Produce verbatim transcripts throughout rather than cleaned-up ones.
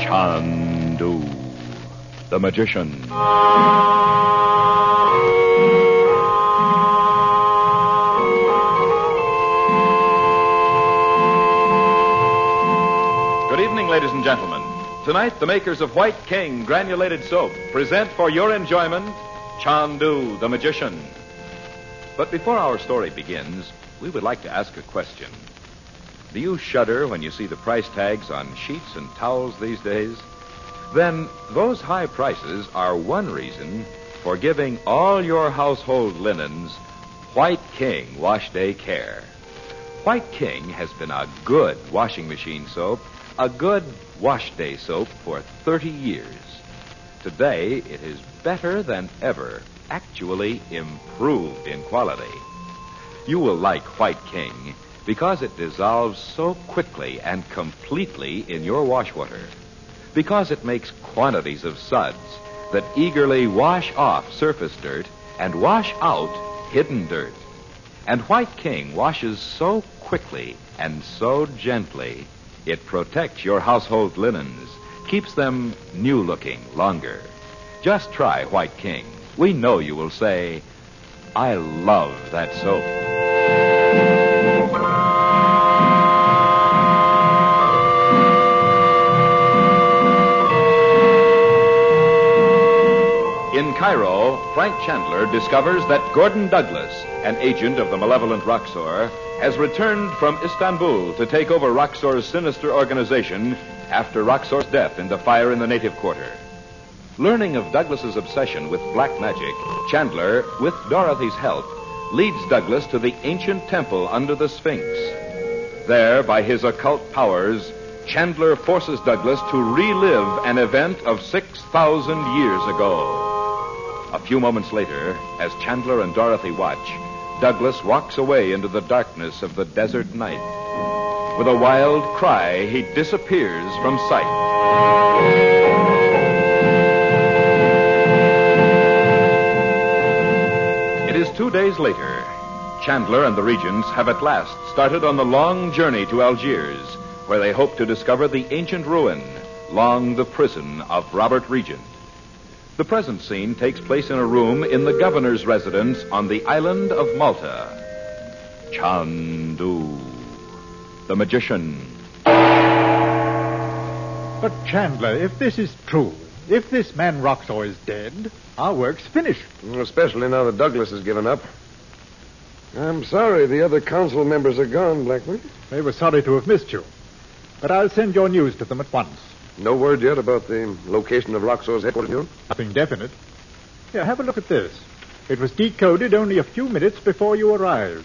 Chandu, the magician. Good evening, ladies and gentlemen. Tonight, the makers of White King Granulated Soap present for your enjoyment Chandu, the magician. But before our story begins, we would like to ask a question. Do you shudder when you see the price tags on sheets and towels these days? Then those high prices are one reason for giving all your household linens White King Wash Day Care. White King has been a good washing machine soap, a good wash day soap for thirty years. Today, it is better than ever, actually improved in quality. You will like White King because it dissolves so quickly and completely in your wash water. Because it makes quantities of suds that eagerly wash off surface dirt and wash out hidden dirt. And White King washes so quickly and so gently, it protects your household linens, keeps them new-looking longer. Just try White King. We know you will say, I love that soap. In Cairo, Frank Chandler discovers that Gordon Douglas, an agent of the malevolent Roxor, has returned from Istanbul to take over Roxor's sinister organization after Roxor's death in the fire in the native quarter. Learning of Douglas's obsession with black magic, Chandler, with Dorothy's help, leads Douglas to the ancient temple under the Sphinx. There, by his occult powers, Chandler forces Douglas to relive an event of six thousand years ago. A few moments later, as Chandler and Dorothy watch, Douglas walks away into the darkness of the desert night. With a wild cry, he disappears from sight. It is two days later. Chandler and the Regents have at last started on the long journey to Algiers, where they hope to discover the ancient ruin, long the prison of Robert Regent. The present scene takes place in a room in the governor's residence on the island of Malta. Chandu, the magician. But, Chandler, if this is true, if this man Roxor is dead, our work's finished. Especially now that Douglas has given up. I'm sorry the other council members are gone, Blackman. They were sorry to have missed you. But I'll send your news to them at once. No word yet about the location of Roxor's headquarters? Nothing definite. Here, have a look at this. It was decoded only a few minutes before you arrived.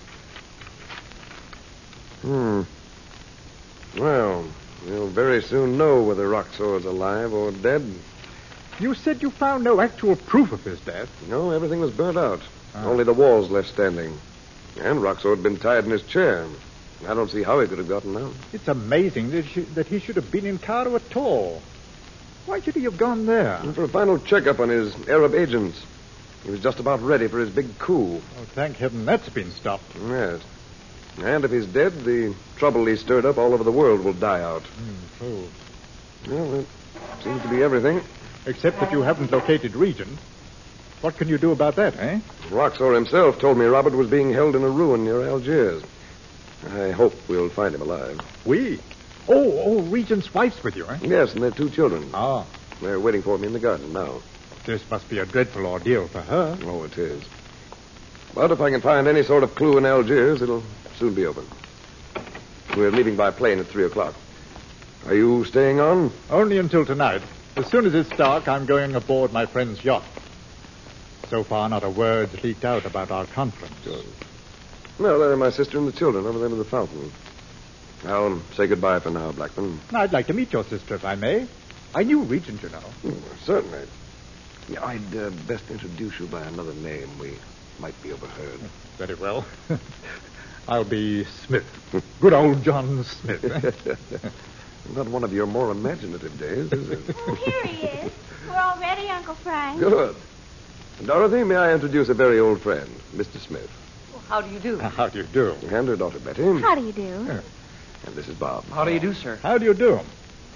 Hmm. Well, we'll very soon know whether Roxor's alive or dead. You said you found no actual proof of his death. No, everything was burnt out. Ah. Only the walls left standing. And Roxor had been tied in his chair. I don't see how he could have gotten out. It's amazing that he, that he should have been in Cairo at all. Why should he have gone there? And for a final checkup on his Arab agents. He was just about ready for his big coup. Oh, thank heaven that's been stopped. Yes. And if he's dead, the trouble he stirred up all over the world will die out. Mm, true. Well, that seems to be everything. Except that you haven't located Regent. What can you do about that, eh? Roxor himself told me Robert was being held in a ruin near Algiers. I hope we'll find him alive. We? Oh, oh, Regent's wife's with you, eh? Yes, and their two children. Ah. They're waiting for me in the garden now. This must be a dreadful ordeal for her. Oh, it is. But if I can find any sort of clue in Algiers, it'll soon be open. We're leaving by plane at three o'clock. Are you staying on? Only until tonight. As soon as it's dark, I'm going aboard my friend's yacht. So far, not a word's leaked out about our conference. Good. Well, there are my sister and the children over there by the fountain. I'll say goodbye for now, Blackman. I'd like to meet your sister, if I may. I knew Regent, you know. Hmm, certainly. Yeah, I'd uh, best introduce you by another name. We might be overheard. Very well. I'll be Smith. Good old John Smith. Not one of your more imaginative days, is it? Here he is. We're all ready, Uncle Frank. Good. Dorothy, may I introduce a very old friend, Mister Smith. Well, how do you do? How do you do? And her daughter, Betty. How do you do? And this is Bob. How do you do, sir? How do you do?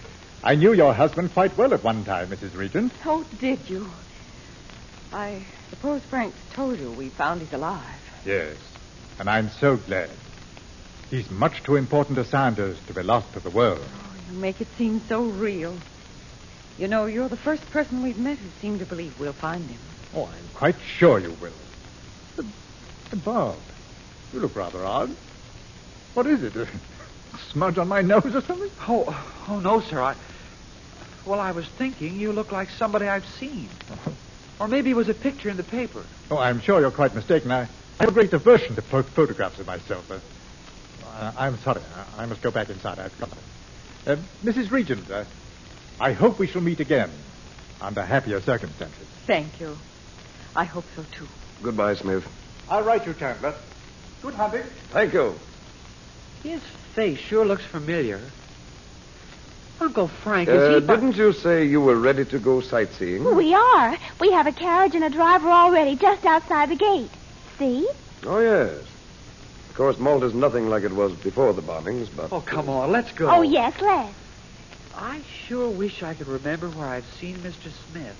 I knew your husband quite well at one time, Missus Regent. Oh, did you? I suppose Frank's told you we found he's alive. Yes, and I'm so glad. He's much too important a scientist to be lost to the world. Oh, you make it seem so real. You know, you're the first person we've met who seemed to believe we'll find him. Oh, I'm quite sure you will. But, but Bob, you look rather odd. What is it? A smudge on my nose or something? Oh, oh no, sir. I, well, I was thinking you look like somebody I've seen. Or maybe it was a picture in the paper. Oh, I'm sure you're quite mistaken. I, I have a great aversion to pho- photographs of myself. Uh, I, I'm sorry. I, I must go back inside. I've got uh, Missus Regent, uh, I hope we shall meet again under happier circumstances. Thank you. I hope so, too. Goodbye, Smith. I'll write you, Chandler. Good hunting. Thank you. His face sure looks familiar. Uncle Frank, is Uh, he... by- didn't you say you were ready to go sightseeing? We are. We have a carriage and a driver already just outside the gate. See? Oh, yes. Of course, Malta's nothing like it was before the bombings, but... Oh, come on, let's go. Oh, yes, let's. I sure wish I could remember where I've seen Mister Smith.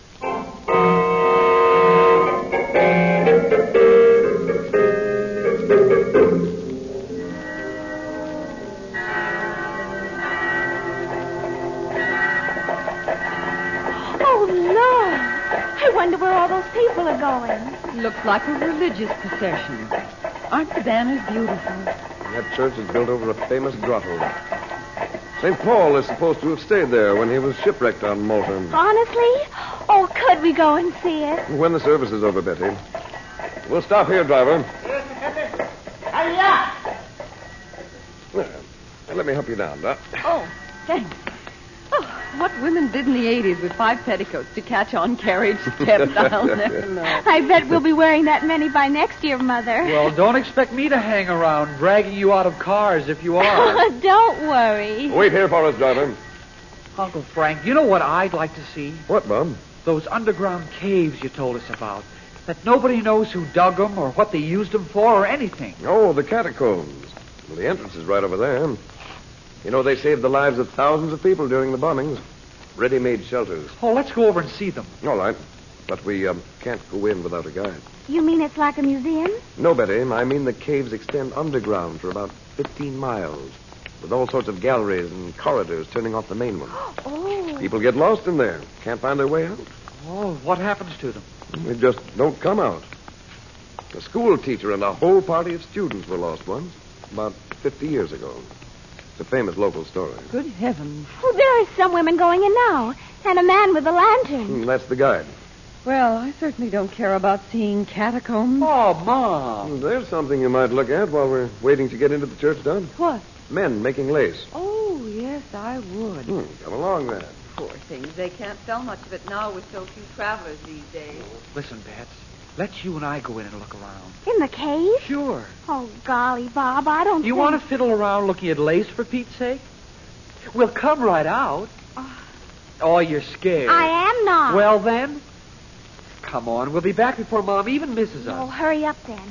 Oh, Lord. I wonder where all those people are going. Looks like a religious procession. Aren't the banners beautiful? That church is built over a famous grotto. Saint Paul is supposed to have stayed there when he was shipwrecked on Malta. Honestly? Oh, could we go and see it? When the service is over, Betty. We'll stop here, driver. Well, let me help you down, Doc. Oh, thanks. Oh, what women did in the eighties with five petticoats to catch on carriage steps, I'll never know. I bet we'll be wearing that many by next year, Mother. Well, don't expect me to hang around dragging you out of cars if you are. Don't worry. Wait here for us, driver. Uncle Frank, you know what I'd like to see? What, Bob? Those underground caves you told us about. That nobody knows who dug them or what they used them for or anything. Oh, the catacombs. Well, the entrance is right over there. You know, they saved the lives of thousands of people during the bombings. Ready-made shelters. Oh, let's go over and see them. All right. But we um, can't go in without a guide. You mean it's like a museum? No, Betty. I mean the caves extend underground for about fifteen miles, with all sorts of galleries and corridors turning off the main one. Oh. People get lost in there. Can't find their way out. Oh, what happens to them? They just don't come out. A school teacher and a whole party of students were lost once, about fifty years ago. It's a famous local story. Good heavens. Oh, there are some women going in now, and a man with a lantern. Hmm, that's the guide. Well, I certainly don't care about seeing catacombs. Oh, Mom. Hmm, There's something you might look at while we're waiting to get into the church done. What? Men making lace. Oh, yes, I would. Hmm, come along, then. Poor things. They can't sell much of it now with so few travelers these days. Listen, Bats. Let's you and I go in and look around. In the cave? Sure. Oh, golly, Bob, I don't You think... want to fiddle around looking at lace, for Pete's sake? We'll come right out. Oh, you're scared. I am not. Well, then, come on. We'll be back before Mom even misses Oh, us. hurry up, then.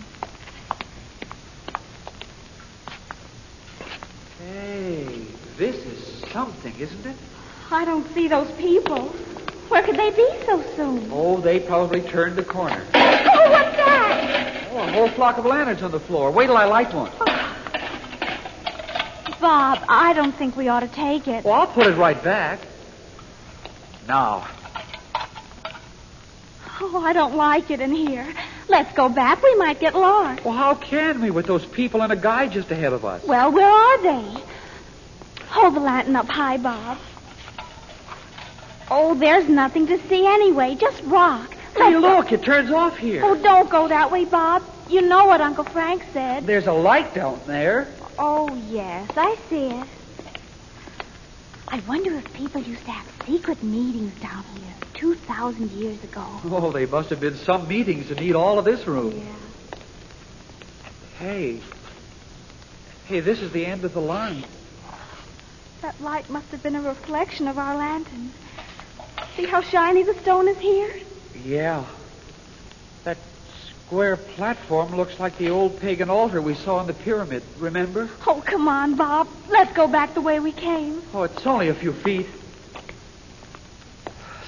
Hey, this is something, isn't it? I don't see those people. Where could they be so soon? Oh, they probably turned the corner. Oh, what's that? Oh, a whole flock of lanterns on the floor. Wait till I light one. Bob, I don't think we ought to take it. Well, I'll put it right back. Now. Oh, I don't like it in here. Let's go back. We might get lost. Well, how can we with those people and a guy just ahead of us? Well, where are they? Hold the lantern up high, Bob. Oh, there's nothing to see anyway. Just rock. Hey, Let's look, it turns off here. Oh, don't go that way, Bob. You know what Uncle Frank said. There's a light down there. Oh, yes, I see it. I wonder if people used to have secret meetings down here two thousand years ago. Oh, they must have been some meetings to need all of this room. Yeah. Hey. Hey, this is the end of the line. That light must have been a reflection of our lanterns. See how shiny the stone is here? Yeah. That square platform looks like the old pagan altar we saw in the pyramid, remember? Oh, come on, Bob. Let's go back the way we came. Oh, it's only a few feet.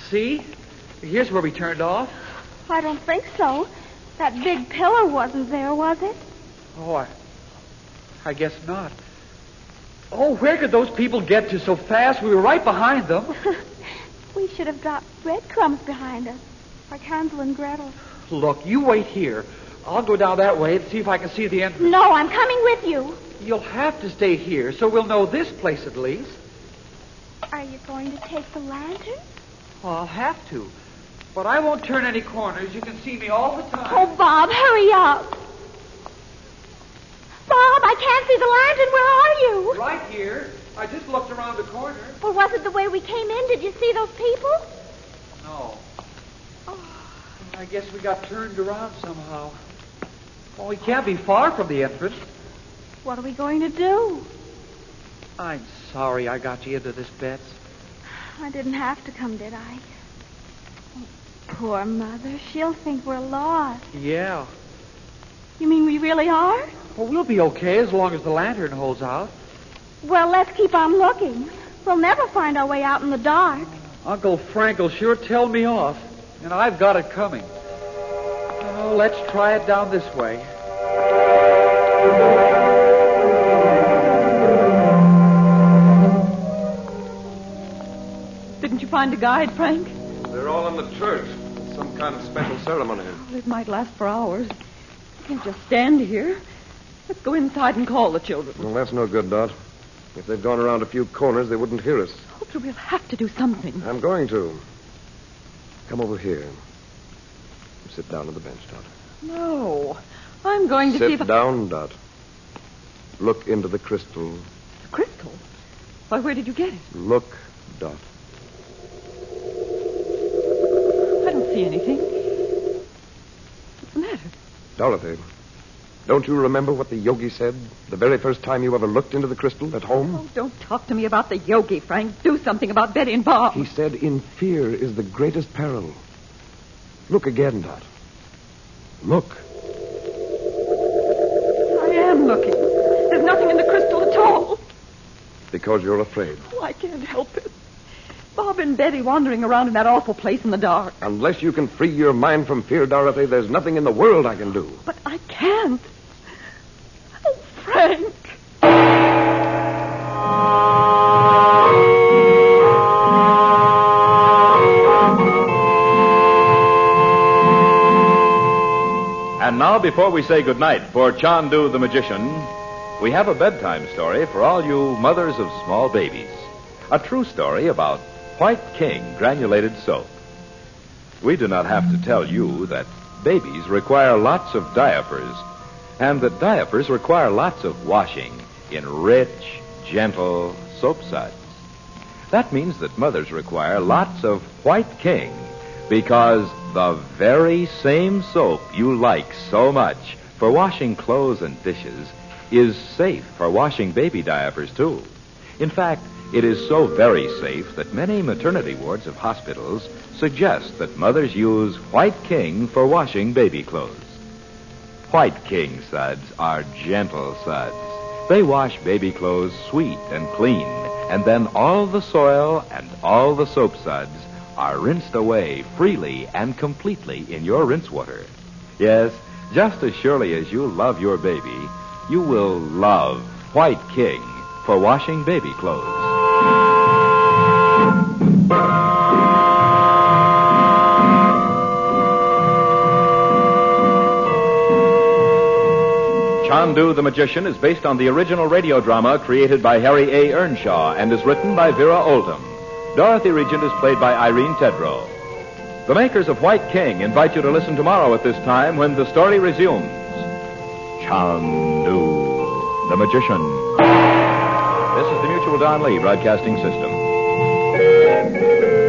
See? Here's where we turned off. I don't think so. That big pillar wasn't there, was it? Oh, I... I guess not. Oh, where could those people get to so fast? We were right behind them. We should have dropped breadcrumbs behind us, like Hansel and Gretel. Look, you wait here. I'll go down that way and see if I can see the entrance. No, I'm coming with you. You'll have to stay here, so we'll know this place at least. Are you going to take the lantern? Well, I'll have to. But I won't turn any corners. You can see me all the time. Oh, Bob, hurry up. Bob, I can't see the lantern. Where are you? Right here. I just looked around the corner. Well, was it the way we came in? Did you see those people? No. I guess we got turned around somehow. Well, we can't be far from the entrance. What are we going to do? I'm sorry I got you into this, Bets. I didn't have to come, did I? Oh, poor Mother. She'll think we're lost. Yeah. You mean we really are? Well, we'll be okay as long as the lantern holds out. Well, let's keep on looking. We'll never find our way out in the dark. Uncle Frank will sure tell me off, and I've got it coming. Oh, let's try it down this way. Didn't you find a guide, Frank? They're all in the church. Some kind of special ceremony. Oh, it might last for hours. We can't just stand here. Let's go inside and call the children. Well, that's no good, Dot. If they'd gone around a few corners, they wouldn't hear us. Oh, but we'll have to do something. I'm going to. Come over here. Sit down on the bench, Dot. No. I'm going to Sit see if... down, Dot. Look into the crystal. The crystal? Why, where did you get it? Look, Dot. I don't see anything. What's the matter? Dorothy, don't you remember what the yogi said the very first time you ever looked into the crystal at home? Oh, don't talk to me about the yogi, Frank. Do something about Betty and Bob. He said, in fear is the greatest peril. Look again, Dot. Look. I am looking. There's nothing in the crystal at all. Because you're afraid. Oh, I can't help it. Bob and Betty wandering around in that awful place in the dark. Unless you can free your mind from fear, Dorothy, there's nothing in the world I can do. But I can't. Oh, Frank. And now, before we say goodnight for Chandu the Magician, we have a bedtime story for all you mothers of small babies. A true story about White King granulated soap. We do not have to tell you that babies require lots of diapers, and that diapers require lots of washing in rich, gentle soap suds. That means that mothers require lots of White King, because the very same soap you like so much for washing clothes and dishes is safe for washing baby diapers, too. In fact, it is so very safe that many maternity wards of hospitals suggest that mothers use White King for washing baby clothes. White King suds are gentle suds. They wash baby clothes sweet and clean, and then all the soil and all the soap suds are rinsed away freely and completely in your rinse water. Yes, just as surely as you love your baby, you will love White King for washing baby clothes. Chandu the Magician is based on the original radio drama created by Harry A. Earnshaw and is written by Vera Oldham. Dorothy Regent is played by Irene Tedrow. The makers of White King invite you to listen tomorrow at this time when the story resumes. Chandu the Magician. This is the Mutual Don Lee Broadcasting System.